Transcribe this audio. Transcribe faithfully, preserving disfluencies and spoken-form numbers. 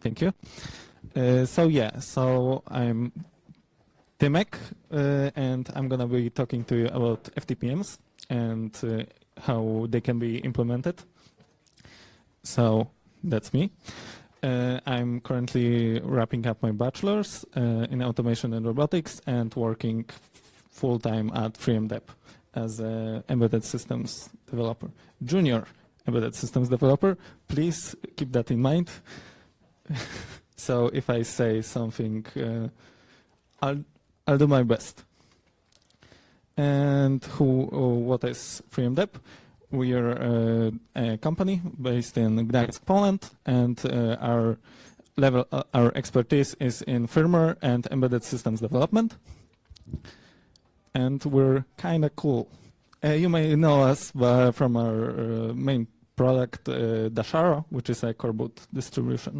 Thank you. Uh, so yeah, so I'm Timek, uh, and I'm gonna be talking to you about F T P Ms and uh, how they can be implemented. So that's me. Uh, I'm currently wrapping up my bachelor's uh, in automation and robotics and working full-time at FreeMDep as an embedded systems developer, junior embedded systems developer. Please keep that in mind. So if I say something, uh, I'll, I'll do my best. And who, uh, what is FreeMDep? We are uh, a company based in Gdańsk, Poland, and uh, our level, uh, our expertise is in firmware and embedded systems development. And we're kind of cool. Uh, you may know us by, from our uh, main product, uh, Dasharo, which is a core boot distribution.